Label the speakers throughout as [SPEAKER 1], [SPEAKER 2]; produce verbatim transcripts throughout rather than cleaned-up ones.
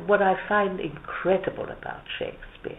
[SPEAKER 1] what I find incredible about Shakespeare,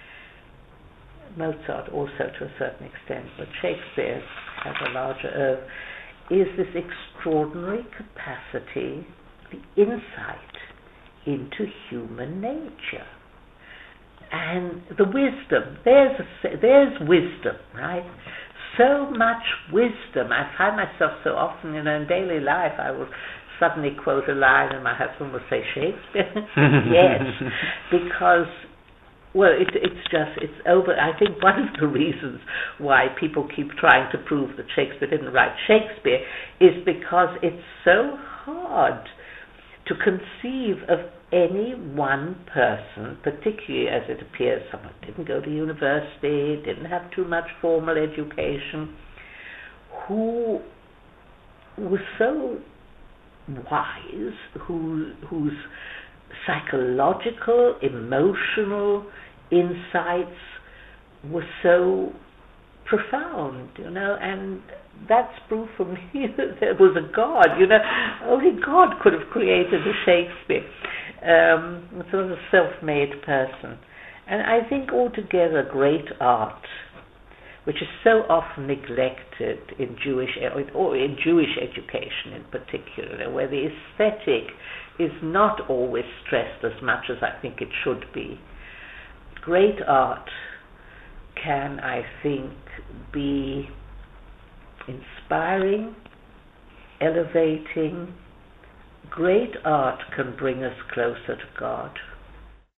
[SPEAKER 1] Mozart also to a certain extent, but Shakespeare has a larger oeuvre, is this extraordinary capacity, the insight into human nature. And the wisdom, there's, a, there's wisdom, right? So much wisdom. I find myself so often, you know, in daily life, I will suddenly quote a line and my husband will say, Shakespeare? Yes, because, well, it, it's just, it's over. I think one of the reasons why people keep trying to prove that Shakespeare didn't write Shakespeare is because it's so hard to conceive of any one person, particularly as it appears someone didn't go to university, didn't have too much formal education, who was so wise, who, whose psychological, emotional insights were so profound, you know, and that's proof for me that there was a God, you know. Only God could have created a Shakespeare, um, sort of a self-made person. And I think altogether great art, which is so often neglected in Jewish, or in Jewish education in particular, where the aesthetic is not always stressed as much as I think it should be. Great art can, I think, be inspiring, elevating. Great art can bring us closer to God.